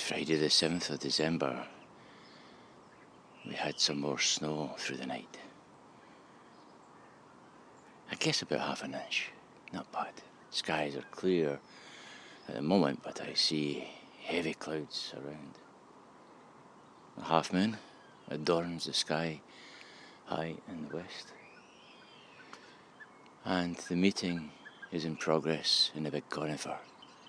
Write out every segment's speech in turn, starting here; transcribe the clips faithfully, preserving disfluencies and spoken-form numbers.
Friday the seventh of December, we had some more snow through the night. I guess about half an inch, not bad. Skies are clear at the moment, but I see heavy clouds around. A half moon adorns the sky high in the west. And the meeting is in progress in the big conifer.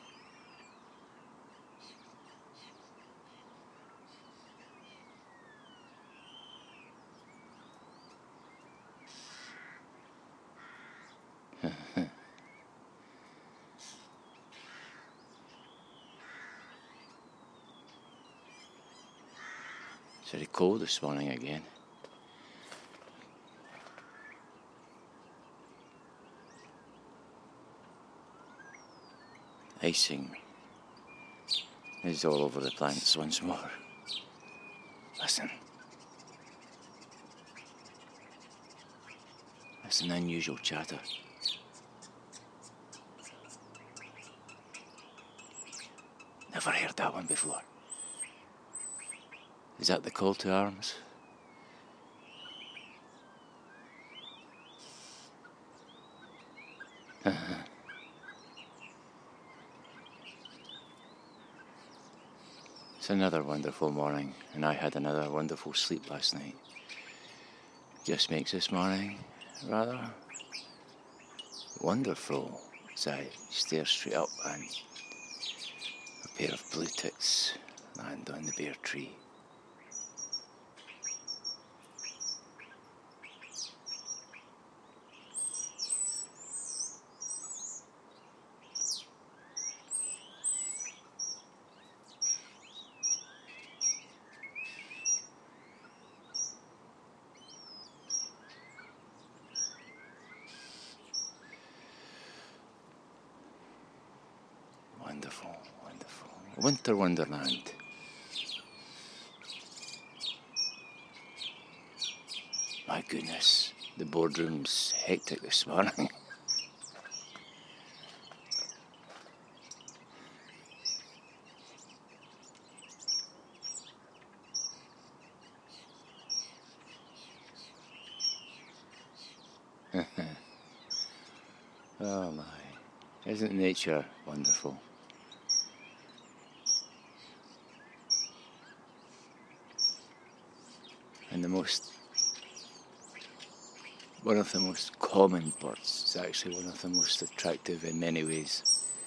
It's very cold this morning again. Icing is all over the plants once more. Listen. That's an unusual chatter. Never heard that one before. Is that the call to arms? It's another wonderful morning, and I had another wonderful sleep last night. Just makes this morning rather wonderful as I stare straight up and a pair of blue tits land on the bare tree. Wonderful, wonderful. Winter Wonderland. My goodness, the boardroom's hectic this morning. Oh my, isn't nature wonderful? And the most, one of the most common birds is actually one of the most attractive in many ways.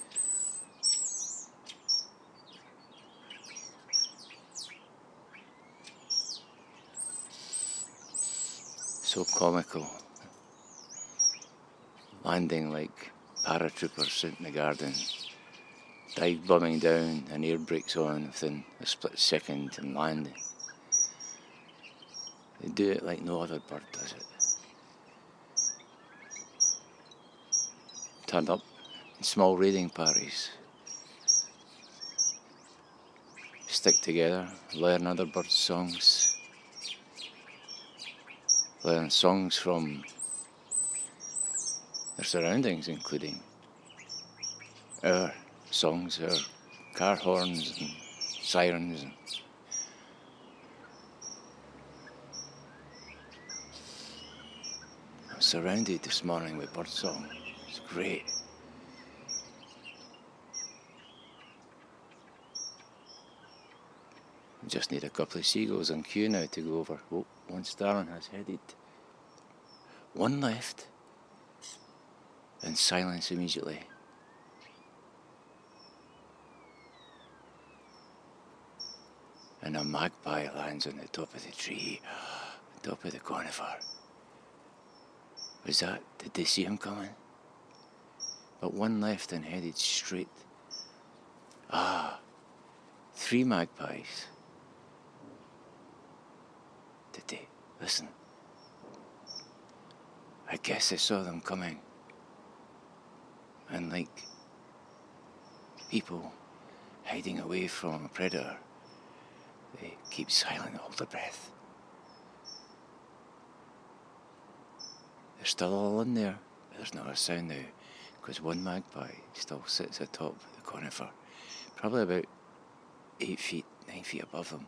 So comical, landing like paratroopers out in the garden, dive bombing down, and air brakes on within a split second and landing. They do it like no other bird does it. Turn up in small raiding parties. Stick together, learn other birds' songs. Learn songs from their surroundings, including our songs, our car horns and sirens. And I'm surrounded this morning with birdsong. It's great. I just need a couple of seagulls on cue now to go over. Oh, one starling has headed. One left. And silence immediately. And a magpie lands on the top of the tree, top of the conifer. Was that, did they see him coming? But one left and headed straight. Ah, three magpies. Did they? Listen. I guess I saw them coming. And like people hiding away from a predator, they keep silent, hold their breath. They're still all in there, but there's not a sound now, because one magpie still sits atop the conifer, probably about eight feet, nine feet above them.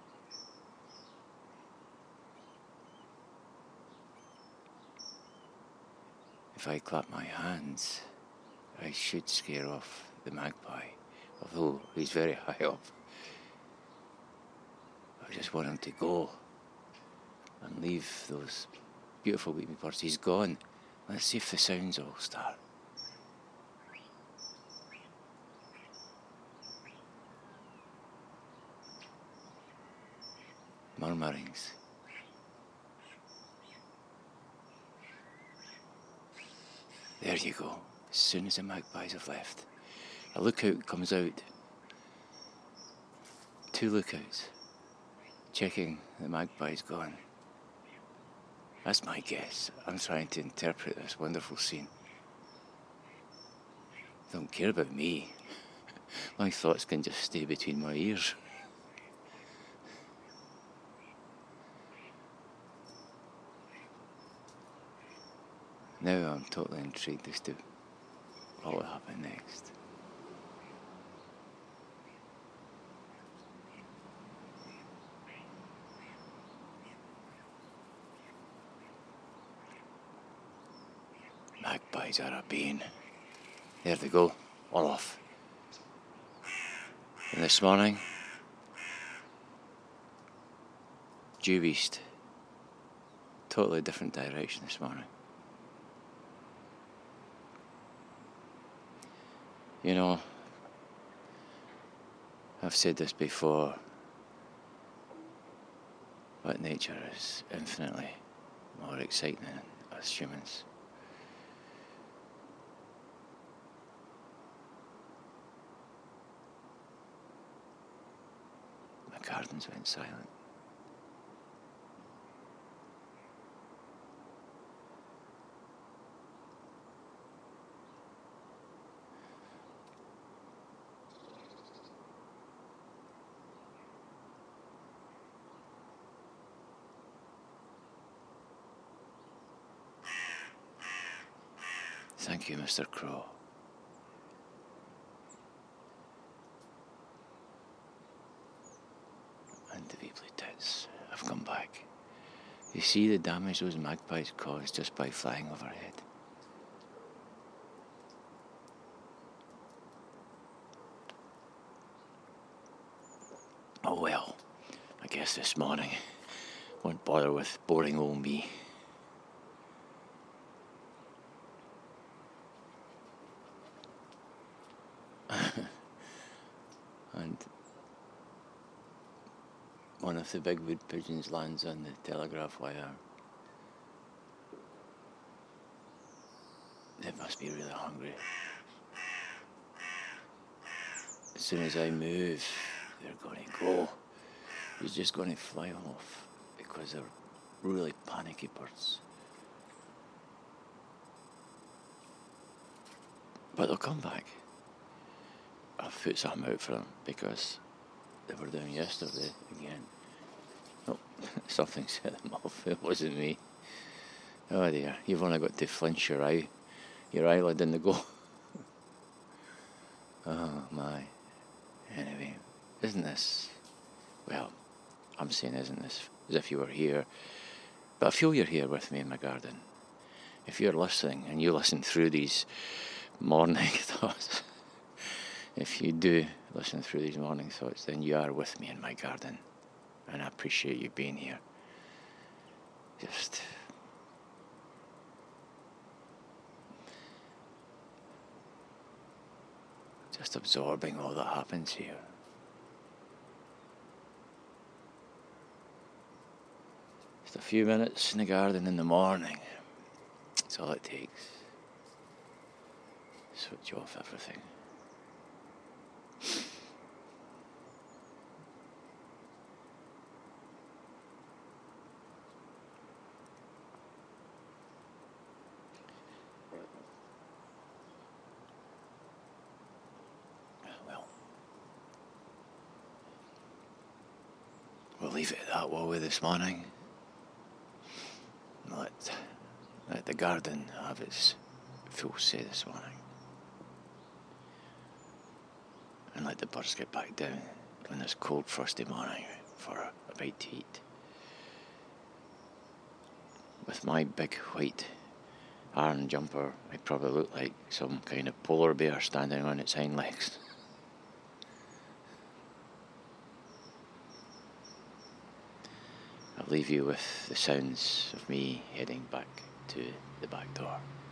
If I clap my hands, I should scare off the magpie, although he's very high up. I just want him to go and leave those beautiful weeping birds. He's gone. Let's see if the sounds all start. Murmurings. There you go. As soon as the magpies have left, a lookout comes out. Two lookouts, checking the magpie's gone. That's my guess. I'm trying to interpret this wonderful scene. They don't care about me. My thoughts can just stay between my ears. Now I'm totally intrigued as to what will happen next. Magpies are a bane. There they go, all off. And this morning, due east. Totally different direction this morning. You know, I've said this before, but nature is infinitely more exciting than us humans. My gardens went silent. Thank you, Mister Crow. And the Weebly Tits have come back. You see the damage those magpies caused just by flying overhead. Oh well, I guess this morning won't bother with boring old me. And one of the big wood pigeons lands on the telegraph wire. They must be really hungry. As soon as I move, they're going to go. He's just going to fly off because they're really panicky birds. But they'll come back. I've put something out for them because they were down yesterday again. Oh, something set them off. It wasn't me. Oh dear, you've only got to flinch your eye, your eyelid and they go. Oh my. Anyway, isn't this, well, I'm saying isn't this, as if you were here, but I feel you're here with me in my garden. If you're listening, and you listen through these morning thoughts, if you do listen through these morning thoughts, then you are with me in my garden, and I appreciate you being here. Just just absorbing all that happens here. Just a few minutes in the garden in the morning. That's all it takes. Switch off everything. Well, we'll leave it that way this morning. Let, let the garden have its full say this morning. And let the birds get back down on this cold frosty morning for a, a bite to eat. With my big white iron jumper, I probably look like some kind of polar bear standing on its hind legs. I'll leave you with the sounds of me heading back to the back door.